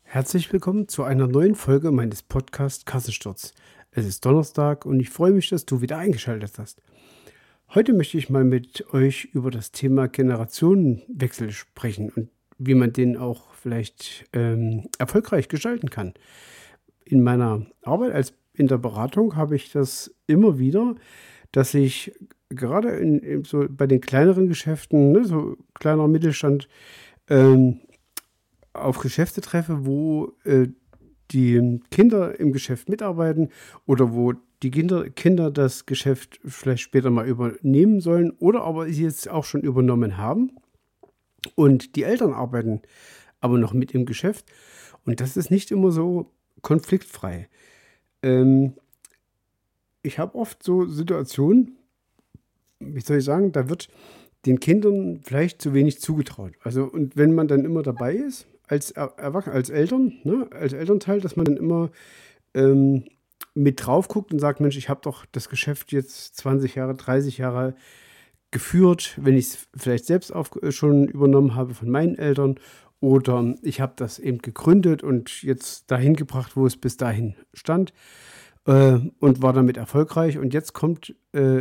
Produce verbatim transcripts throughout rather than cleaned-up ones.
Herzlich willkommen zu einer neuen Folge meines Podcasts Kassensturz. Es ist Donnerstag und ich freue mich, dass du wieder eingeschaltet hast. Heute möchte ich mal mit euch über das Thema Generationenwechsel sprechen und wie man den auch vielleicht ähm, erfolgreich gestalten kann. In meiner Arbeit als in der Beratung habe ich das immer wieder, dass ich gerade in, in so bei den kleineren Geschäften, ne, so kleiner Mittelstand, ähm, auf Geschäfte treffe, wo äh, die Kinder im Geschäft mitarbeiten oder wo die Kinder, Kinder das Geschäft vielleicht später mal übernehmen sollen oder aber sie jetzt auch schon übernommen haben und die Eltern arbeiten aber noch mit im Geschäft und das ist nicht immer so konfliktfrei. Ähm, ich habe oft so Situationen, wie soll ich sagen, da wird den Kindern vielleicht zu wenig zugetraut. Also, und wenn man dann immer dabei ist, als Er- Erwachsene, als Eltern, ne, als Elternteil, dass man dann immer ähm, mit drauf guckt und sagt, Mensch, ich habe doch das Geschäft jetzt zwanzig Jahre, dreißig Jahre geführt, wenn ich es vielleicht selbst auf, äh, schon übernommen habe von meinen Eltern oder ich habe das eben gegründet und jetzt dahin gebracht, wo es bis dahin stand äh, und war damit erfolgreich und jetzt kommt äh,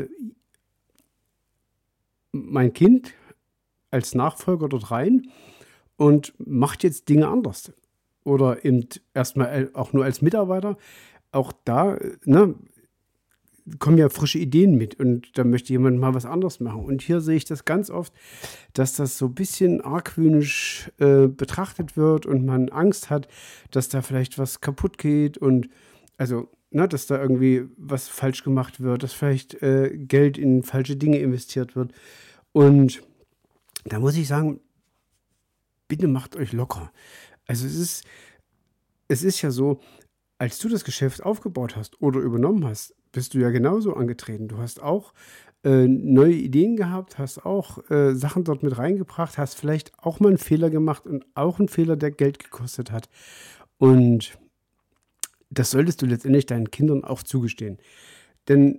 mein Kind als Nachfolger dort rein und macht jetzt Dinge anders. Oder eben erstmal auch nur als Mitarbeiter. Auch da ne, kommen ja frische Ideen mit und da möchte jemand mal was anderes machen. Und hier sehe ich das ganz oft, dass das so ein bisschen argwöhnisch äh, betrachtet wird und man Angst hat, dass da vielleicht was kaputt geht und also, ne, dass da irgendwie was falsch gemacht wird, dass vielleicht äh, Geld in falsche Dinge investiert wird. Und da muss ich sagen, bitte macht euch locker. Also es ist, es ist ja so, als du das Geschäft aufgebaut hast oder übernommen hast, bist du ja genauso angetreten. Du hast auch äh, neue Ideen gehabt, hast auch äh, Sachen dort mit reingebracht, hast vielleicht auch mal einen Fehler gemacht und auch einen Fehler, der Geld gekostet hat. Und das solltest du letztendlich deinen Kindern auch zugestehen. Denn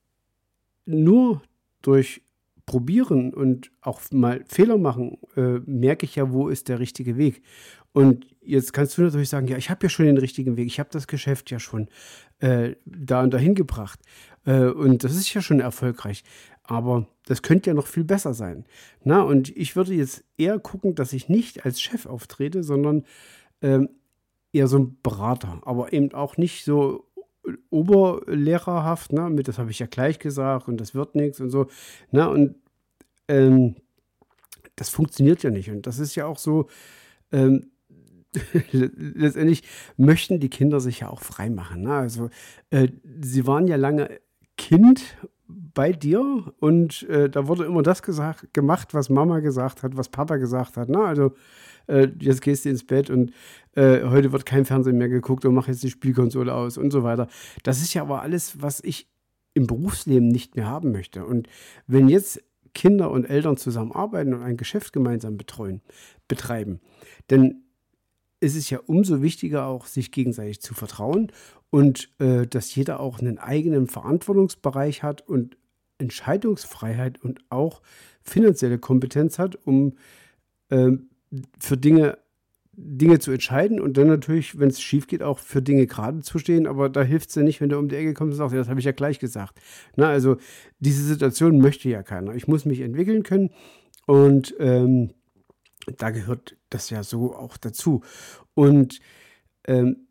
nur durch Probieren und auch mal Fehler machen, äh, merke ich ja, wo ist der richtige Weg. Und jetzt kannst du natürlich sagen, ja, ich habe ja schon den richtigen Weg, ich habe das Geschäft ja schon äh, da und dahin gebracht. Äh, und das ist ja schon erfolgreich. Aber das könnte ja noch viel besser sein. Na, und ich würde jetzt eher gucken, dass ich nicht als Chef auftrete, sondern ähm, eher so ein Berater, aber eben auch nicht so oberlehrerhaft, ne, mit das habe ich ja gleich gesagt und das wird nichts und so, ne, und ähm, das funktioniert ja nicht und das ist ja auch so, ähm, letztendlich möchten die Kinder sich ja auch frei machen, ne? Also, äh, sie waren ja lange Kind bei dir und, äh, da wurde immer das gesagt gemacht, was Mama gesagt hat, was Papa gesagt hat, ne? Also, äh, jetzt gehst du ins Bett und, äh, heute wird kein Fernsehen mehr geguckt und mach jetzt die Spielkonsole aus und so weiter. Das ist ja aber alles, was ich im Berufsleben nicht mehr haben möchte. Und wenn jetzt Kinder und Eltern zusammenarbeiten und ein Geschäft gemeinsam betreuen betreiben, dann ist es ja umso wichtiger auch, sich gegenseitig zu vertrauen und, äh, dass jeder auch einen eigenen Verantwortungsbereich hat und Entscheidungsfreiheit und auch finanzielle Kompetenz hat, um, ähm, für Dinge Dinge zu entscheiden und dann natürlich, wenn es schief geht, auch für Dinge gerade zu stehen. Aber da hilft es ja nicht, wenn du um die Ecke kommst und sagst, ja, das habe ich ja gleich gesagt. Na, also diese Situation möchte ja keiner. Ich muss mich entwickeln können und ähm, da gehört das ja so auch dazu. Und ähm,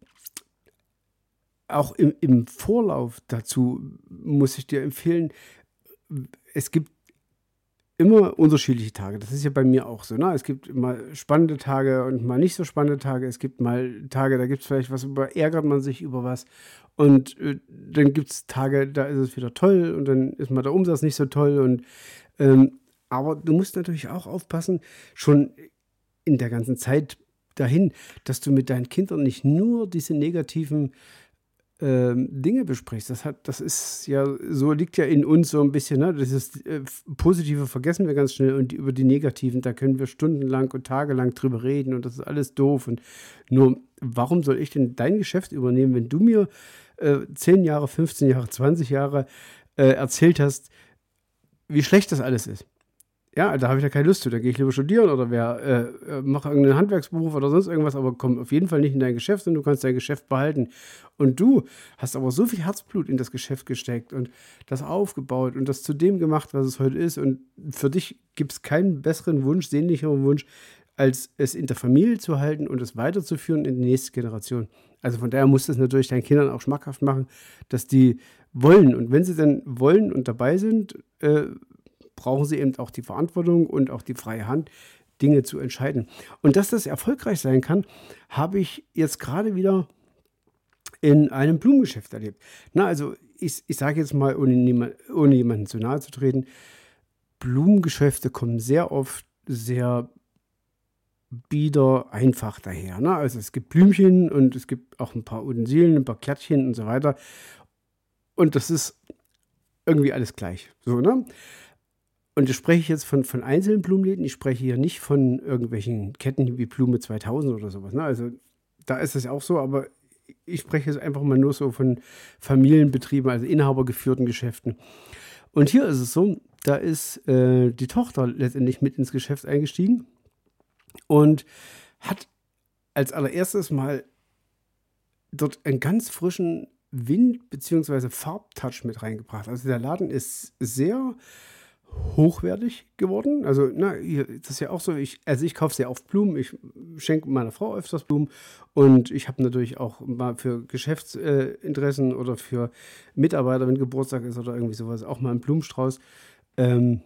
auch im, im Vorlauf dazu muss ich dir empfehlen, es gibt immer unterschiedliche Tage. Das ist ja bei mir auch so. Ne? Es gibt mal spannende Tage und mal nicht so spannende Tage. Es gibt mal Tage, da gibt es vielleicht was, über ärgert man sich über was. Und äh, dann gibt es Tage, da ist es wieder toll und dann ist mal der Umsatz nicht so toll. Und, ähm, aber du musst natürlich auch aufpassen, schon in der ganzen Zeit dahin, dass du mit deinen Kindern nicht nur diese negativen ähm, Dinge besprichst. Das hat, das ist ja, so liegt ja in uns so ein bisschen, ne? Das ist äh, Positive vergessen wir ganz schnell und die, über die Negativen, da können wir stundenlang und tagelang drüber reden und das ist alles doof. Und nur, warum soll ich denn dein Geschäft übernehmen, wenn du mir äh, zehn Jahre, fünfzehn Jahre, zwanzig Jahre äh, erzählt hast, wie schlecht das alles ist? Ja, da habe ich ja keine Lust zu. Da gehe ich lieber studieren oder wer, äh, äh, mache irgendeinen Handwerksberuf oder sonst irgendwas, aber komm auf jeden Fall nicht in dein Geschäft und du kannst dein Geschäft behalten. Und du hast aber so viel Herzblut in das Geschäft gesteckt und das aufgebaut und das zu dem gemacht, was es heute ist. Und für dich gibt es keinen besseren Wunsch, sehnlicheren Wunsch, als es in der Familie zu halten und es weiterzuführen in die nächste Generation. Also von daher musst du es natürlich deinen Kindern auch schmackhaft machen, dass die wollen. Und wenn sie dann wollen und dabei sind, äh, brauchen sie eben auch die Verantwortung und auch die freie Hand, Dinge zu entscheiden. Und dass das erfolgreich sein kann, habe ich jetzt gerade wieder in einem Blumengeschäft erlebt. Na, also ich, ich sage jetzt mal, ohne, niemand, ohne jemanden zu nahe zu treten, Blumengeschäfte kommen sehr oft sehr bieder einfach daher. Ne? Also es gibt Blümchen und es gibt auch ein paar Utensilien, ein paar Kärtchen und so weiter. Und das ist irgendwie alles gleich. So, ne? Und das spreche ich jetzt von, von einzelnen Blumenläden. Ich spreche hier nicht von irgendwelchen Ketten wie Blume zweitausend oder sowas. Ne? Also da ist es auch so, aber ich spreche jetzt einfach mal nur so von Familienbetrieben, also inhabergeführten Geschäften. Und hier ist es so, da ist äh, die Tochter letztendlich mit ins Geschäft eingestiegen und hat als allererstes mal dort einen ganz frischen Wind- bzw. Farbtouch mit reingebracht. Also der Laden ist sehr hochwertig geworden. Also, na, hier, das ist ja auch so, ich, also ich kaufe sehr oft Blumen, ich schenke meiner Frau öfters Blumen und ich habe natürlich auch mal für Geschäftsinteressen äh, oder für Mitarbeiter, wenn Geburtstag ist oder irgendwie sowas, auch mal einen Blumenstrauß. Ähm,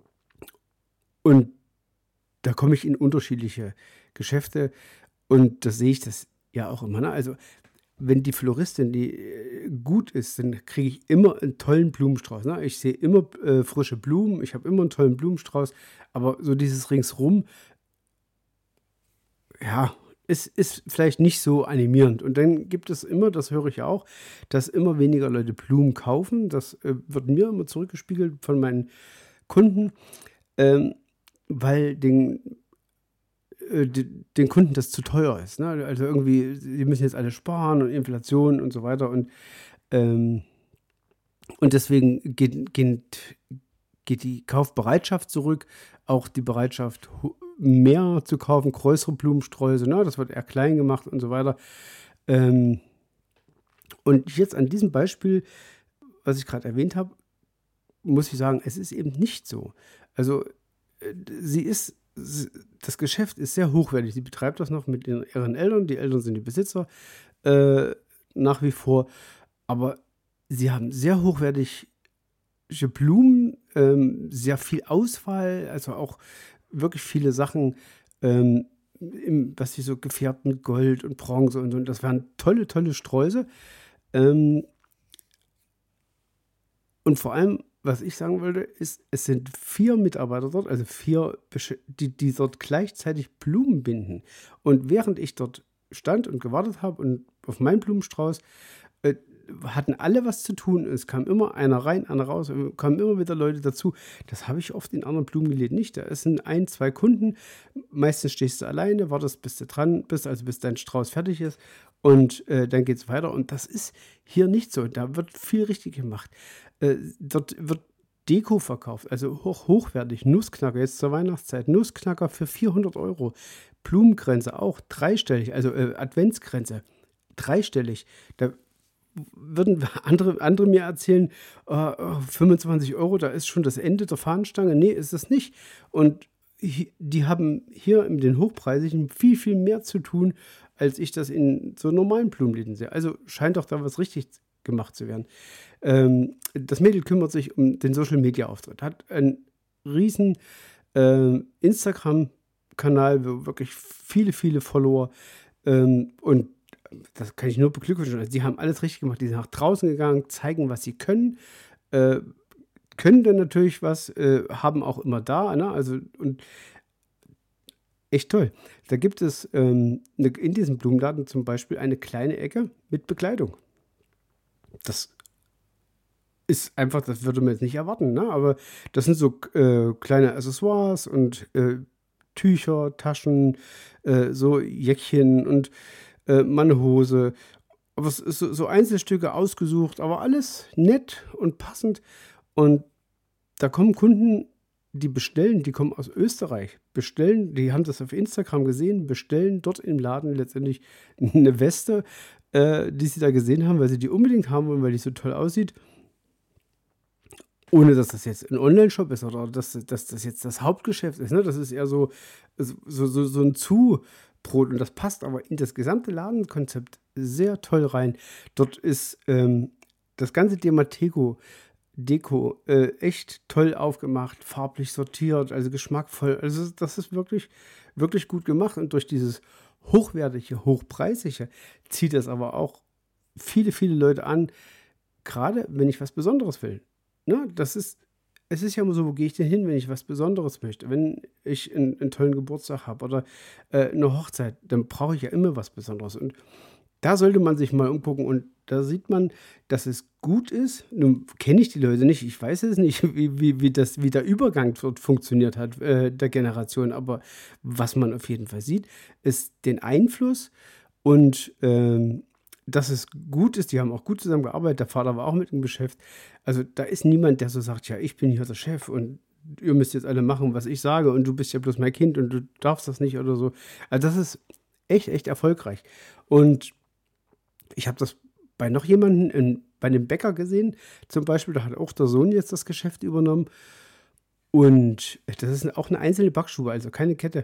und da komme ich in unterschiedliche Geschäfte und das sehe ich das ja auch immer. Ne? Also wenn die Floristin, die äh, gut ist, dann kriege ich immer einen tollen Blumenstrauß. Ne? Ich sehe immer äh, frische Blumen, ich habe immer einen tollen Blumenstrauß, aber so dieses Ringsrum, ja, ist, ist vielleicht nicht so animierend. Und dann gibt es immer, das höre ich auch, dass immer weniger Leute Blumen kaufen. Das äh, wird mir immer zurückgespiegelt von meinen Kunden, ähm, weil den den Kunden das zu teuer ist. Ne? Also irgendwie, die müssen jetzt alle sparen und Inflation und so weiter. Und, ähm, und deswegen geht, geht, geht die Kaufbereitschaft zurück, auch die Bereitschaft, mehr zu kaufen, größere Blumensträuße. Ne? Das wird eher klein gemacht und so weiter. Ähm, und jetzt an diesem Beispiel, was ich gerade erwähnt habe, muss ich sagen, es ist eben nicht so. Also sie ist das Geschäft ist sehr hochwertig. Sie betreibt das noch mit ihren Eltern. Die Eltern sind die Besitzer äh, nach wie vor. Aber sie haben sehr hochwertige Blumen, ähm, sehr viel Auswahl, also auch wirklich viele Sachen, ähm, im, was sie so gefärbt mit Gold und Bronze und so. Und das waren tolle, tolle Sträuße. Ähm, und vor allem, was ich sagen wollte, ist, es sind vier Mitarbeiter dort, also vier, die, die dort gleichzeitig Blumen binden. Und während ich dort stand und gewartet habe und auf meinen Blumenstrauß, äh, hatten alle was zu tun. Es kam immer einer rein, einer raus, es kamen immer wieder Leute dazu. Das habe ich oft in anderen Blumenläden nicht. Da sind ein, zwei Kunden. Meistens stehst du alleine, wartest, bis du dran bist, also bis dein Strauß fertig ist. Und äh, dann geht es weiter. Und das ist hier nicht so. Da wird viel richtig gemacht. Äh, dort wird Deko verkauft, also hoch, hochwertig. Nussknacker, jetzt zur Weihnachtszeit. Nussknacker für vierhundert Euro. Blumengrenze auch dreistellig, also äh, Adventsgrenze dreistellig. Da würden andere, andere mir erzählen, äh, fünfundzwanzig Euro, da ist schon das Ende der Fahnenstange. Nee, ist es nicht. Und die haben hier in den Hochpreisigen viel, viel mehr zu tun, als ich das in so normalen Blumenläden sehe. Also scheint doch da was richtig gemacht zu werden. Ähm, das Mädel kümmert sich um den Social-Media-Auftritt, hat einen riesen äh, Instagram-Kanal, wo wirklich viele, viele Follower ähm, und das kann ich nur beglückwünschen. Also die haben alles richtig gemacht. Die sind nach draußen gegangen, zeigen, was sie können, äh, können dann natürlich was, äh, haben auch immer da, ne? Also und echt toll. Da gibt es ähm, eine, in diesem Blumenladen zum Beispiel eine kleine Ecke mit Bekleidung. Das ist einfach, das würde man jetzt nicht erwarten, ne? Aber das sind so äh, kleine Accessoires und äh, Tücher, Taschen, äh, so Jäckchen und äh, meine Hose. Aber es ist so, so Einzelstücke ausgesucht, aber alles nett und passend. Und da kommen Kunden, die bestellen, die kommen aus Österreich, bestellen, die haben das auf Instagram gesehen, bestellen dort im Laden letztendlich eine Weste, äh, die sie da gesehen haben, weil sie die unbedingt haben wollen, weil die so toll aussieht. Ohne dass das jetzt ein Online-Shop ist oder dass, dass das jetzt das Hauptgeschäft ist. Ne? Das ist eher so, so, so, so ein Zubrot und das passt aber in das gesamte Ladenkonzept sehr toll rein. Dort ist ähm, das ganze Dematego Deko äh, echt toll aufgemacht, farblich sortiert, also geschmackvoll. Also das ist wirklich, wirklich gut gemacht und durch dieses hochwertige, hochpreisige zieht das aber auch viele, viele Leute an, gerade wenn ich was Besonderes will. Ne? Das ist, es ist ja immer so, wo gehe ich denn hin, wenn ich was Besonderes möchte? Wenn ich einen, einen tollen Geburtstag habe oder äh, eine Hochzeit, dann brauche ich ja immer was Besonderes. Und da sollte man sich mal umgucken und da sieht man, dass es gut ist. Nun kenne ich die Leute nicht, ich weiß es nicht, wie, wie, wie, das, wie der Übergang dort funktioniert hat, äh, der Generation. Aber was man auf jeden Fall sieht, ist den Einfluss und ähm, dass es gut ist. Die haben auch gut zusammengearbeitet. Der Vater war auch mit im Geschäft. Also da ist niemand, der so sagt, ja, ich bin hier der Chef und ihr müsst jetzt alle machen, was ich sage und du bist ja bloß mein Kind und du darfst das nicht oder so. Also das ist echt, echt erfolgreich. Und ich habe das bei noch jemandem, in, bei einem Bäcker gesehen, zum Beispiel, da hat auch der Sohn jetzt das Geschäft übernommen. Und das ist auch eine einzelne Backstube, also keine Kette.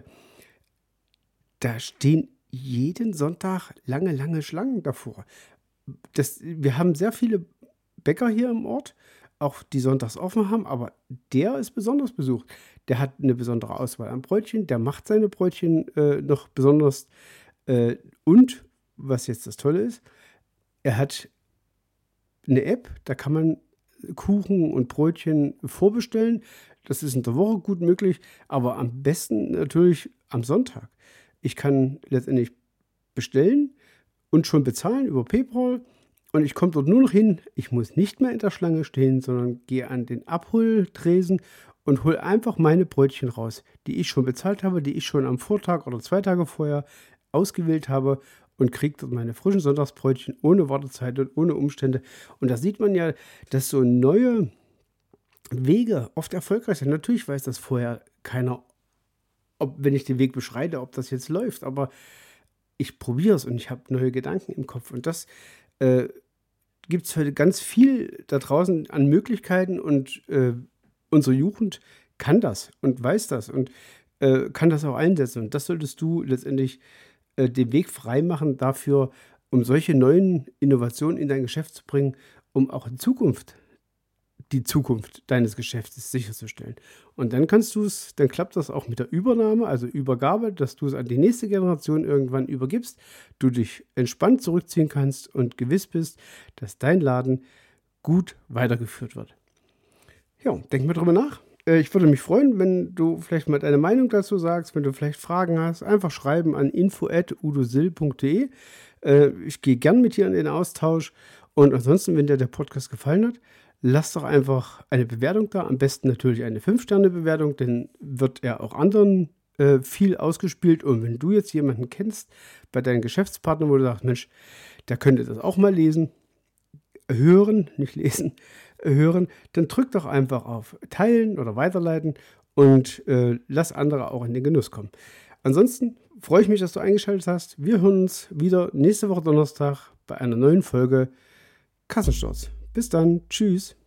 Da stehen jeden Sonntag lange, lange Schlangen davor. Das, wir haben sehr viele Bäcker hier im Ort, auch die sonntags offen haben, aber der ist besonders besucht. Der hat eine besondere Auswahl an Brötchen, der macht seine Brötchen äh, noch besonders. Äh, und, was jetzt das Tolle ist, er hat eine App, da kann man Kuchen und Brötchen vorbestellen. Das ist in der Woche gut möglich, aber am besten natürlich am Sonntag. Ich kann letztendlich bestellen und schon bezahlen über PayPal und ich komme dort nur noch hin. Ich muss nicht mehr in der Schlange stehen, sondern gehe an den Abholtresen und hole einfach meine Brötchen raus, die ich schon bezahlt habe, die ich schon am Vortag oder zwei Tage vorher ausgewählt habe und kriege dort meine frischen Sonntagsbrötchen ohne Wartezeit und ohne Umstände. Und da sieht man ja, dass so neue Wege oft erfolgreich sind. Natürlich weiß das vorher keiner, ob, wenn ich den Weg beschreite, ob das jetzt läuft, aber ich probiere es und ich habe neue Gedanken im Kopf. Und das äh, gibt es heute ganz viel da draußen an Möglichkeiten und äh, unsere Jugend kann das und weiß das und äh, kann das auch einsetzen. Und das solltest du letztendlich äh, den Weg freimachen dafür, um solche neuen Innovationen in dein Geschäft zu bringen, um auch in Zukunft die Zukunft deines Geschäftes sicherzustellen. Und dann kannst du es, dann klappt das auch mit der Übernahme, also Übergabe, dass du es an die nächste Generation irgendwann übergibst, du dich entspannt zurückziehen kannst und gewiss bist, dass dein Laden gut weitergeführt wird. Ja, denk mal drüber nach. Ich würde mich freuen, wenn du vielleicht mal deine Meinung dazu sagst, wenn du vielleicht Fragen hast, einfach schreiben an info at udosil punkt de. Ich gehe gern mit dir in den Austausch und ansonsten, wenn dir der Podcast gefallen hat, lass doch einfach eine Bewertung da, am besten natürlich eine fünf Sterne Bewertung, denn wird er auch anderen äh, viel ausgespielt. Und wenn du jetzt jemanden kennst bei deinen Geschäftspartnern, wo du sagst, Mensch, der könnte das auch mal lesen, hören, nicht lesen, hören, dann drück doch einfach auf Teilen oder Weiterleiten und äh, lass andere auch in den Genuss kommen. Ansonsten freue ich mich, dass du eingeschaltet hast. Wir hören uns wieder nächste Woche Donnerstag bei einer neuen Folge Kassensturz. Bis dann. Tschüss.